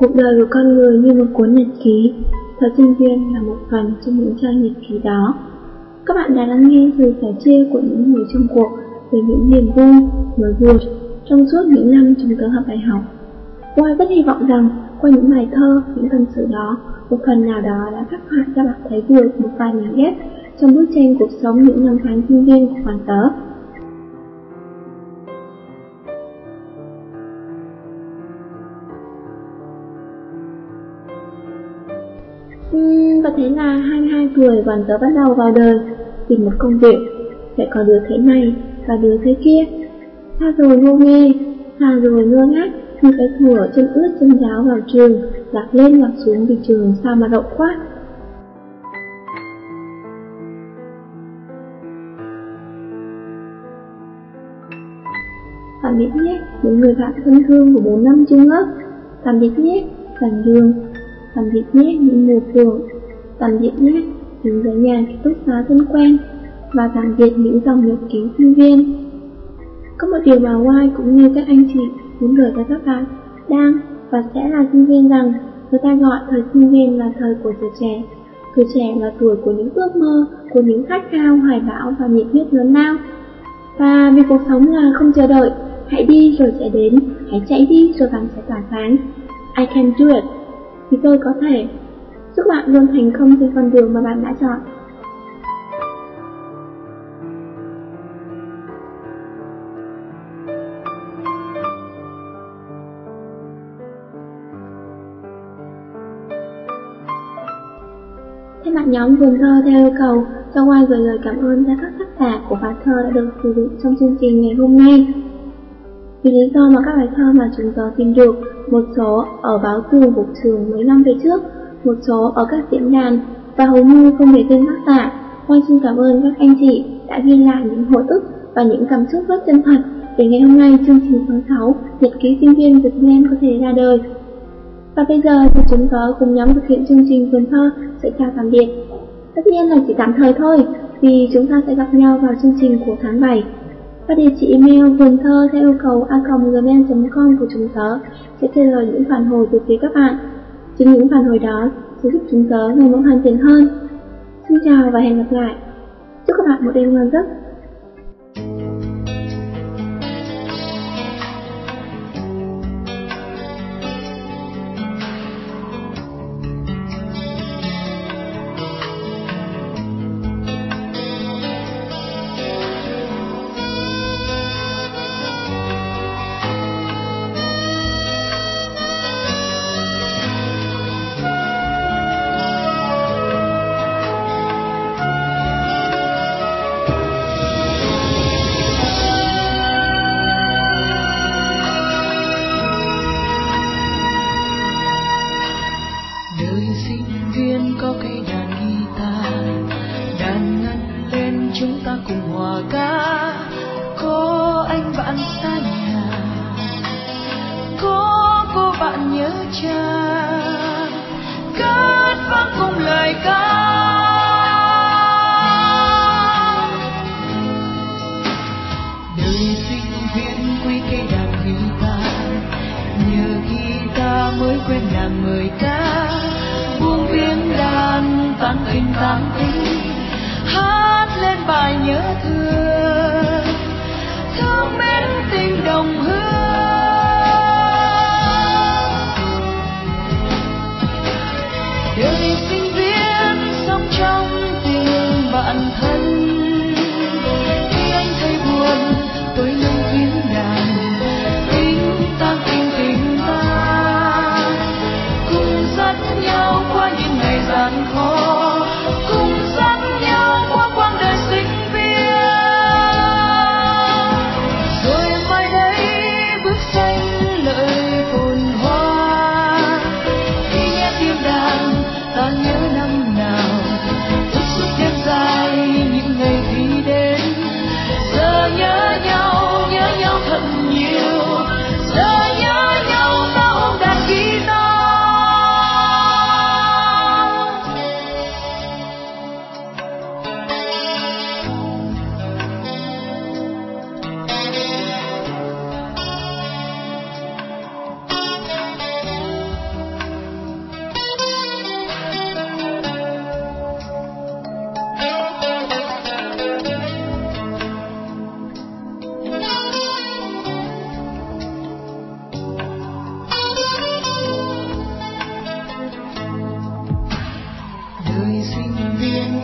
Cuộc đời của con người như một cuốn nhật ký, thời sinh viên là một phần trong những trang nhật ký đó. Các bạn đã lắng nghe sự sẻ chia của những người trong cuộc về những niềm vui, nỗi buồn trong suốt những năm chúng tớ học đại học. Hoa rất hy vọng rằng qua những bài thơ, những tâm sự đó, một phần nào đó đã khắc họa cho bạn thấy được một vài mảnh ghép trong bức tranh cuộc sống những năm tháng sinh viên của Hoàng tớ. Và thế là 22 tuổi Hoàng tớ bắt đầu vào đời, tìm một công việc, lại có đứa thế này và đứa thế kia. Xa rồi ngô nghê, xa rồi ngơ ngác như cái thủa chân ướt chân ráo vào trường, lạc lên lạc xuống vì trường sao mà rộng quá. Tạm biệt nhé, những người bạn thân thương của 4 năm chung lớp. Tạm biệt nhé, giảng đường. Tạm biệt nhé, những mùa phường. Tạm biệt nhé, những dãy nhà ký túc xá thân quen. Và tạm biệt những dòng nhật ký sinh viên. Có một điều mà Hoài cũng như các anh chị muốn gửi tới các bạn đang và sẽ là sinh viên rằng người ta gọi thời sinh viên là thời của tuổi trẻ. Tuổi trẻ là tuổi của những ước mơ, của những khát khao, hoài bão và nhiệt huyết lớn lao. Và vì cuộc sống là không chờ đợi, hãy đi rồi sẽ đến, hãy chạy đi rồi bạn sẽ tỏa sáng. I can do it, vì tôi có thể. Chúc bạn luôn thành công trên con đường mà bạn đã chọn. Thay mặt nhóm vườn thơ theo yêu cầu, cho Hoài gửi lời cảm ơn tới các tác giả của bài thơ đã được sử dụng trong chương trình ngày hôm nay. Vì lý do mà các bài thơ mà chúng tớ tìm được, một số ở báo tường của trường mấy năm về trước, một số ở các diễn đàn, và hầu như không để tên tác giả, Hoài xin cảm ơn các anh chị đã ghi lại những hồi ức và những cảm xúc rất chân thật để ngày hôm nay chương trình tháng 6 Nhật ký sinh viên Việt Nam có thể ra đời. Và bây giờ thì chúng tớ cùng nhóm thực hiện chương trình vườn thơ sẽ chào tạm biệt. Tất nhiên là chỉ tạm thời thôi, vì chúng ta sẽ gặp nhau vào chương trình của tháng 7. Và địa chỉ email vườn thơ theo yêu cầu a@gmail.com của chúng tớ sẽ trả lời những phản hồi từ phía các bạn. Chính những phản hồi đó sẽ giúp chúng tớ ngày một hoàn thiện hơn. Xin chào và hẹn gặp lại. Chúc các bạn một đêm ngon giấc. Có cây đàn guitar đàn ngân lên chúng ta cùng hòa ca. Có anh bạn xa nhà, có cô bạn nhớ cha, cất vang cùng lời ca. Đời sinh viên quý cây đàn guitar, nhờ guitar mới quen đàn mời ca. Buông tiếng đàn tan tình hát lên bài nhớ thương, thương mến tình đồng hương. Đời sinh viên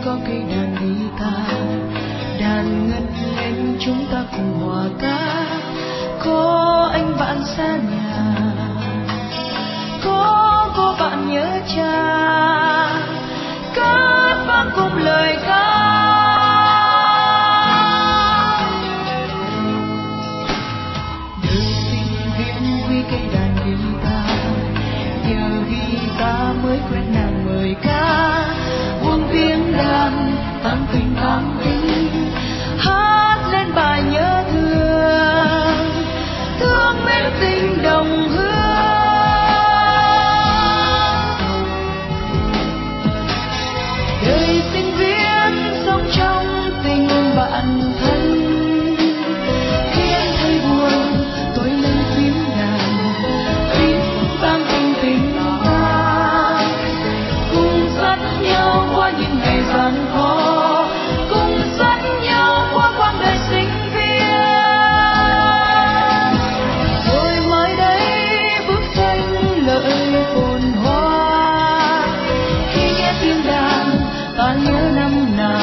có cây đàn guitar, đàn ngân lên chúng ta cùng hòa ca. Có anh bạn xa nhà, có cô bạn nhớ cha, cất vang cùng lời ca. Đời sinh viên quy cây đàn guitar, nhờ guitar mới quen nàng mời ca. Buông tiếng đàn tăng tình hát lên bài nhớ thương, thương mến tình đồng hương. Đời sinh viên sống trong tình bạn thân, khi anh thấy buồn tôi lên phím đàn, phím vang tình ta, cùng dắt nhau qua những ngày gian khó, cùng dắt nhau qua quãng đời sinh viên. Rồi mai đây bước chân lời phồn hoa, khi nghe tiếng đàn ta nhớ năm nào.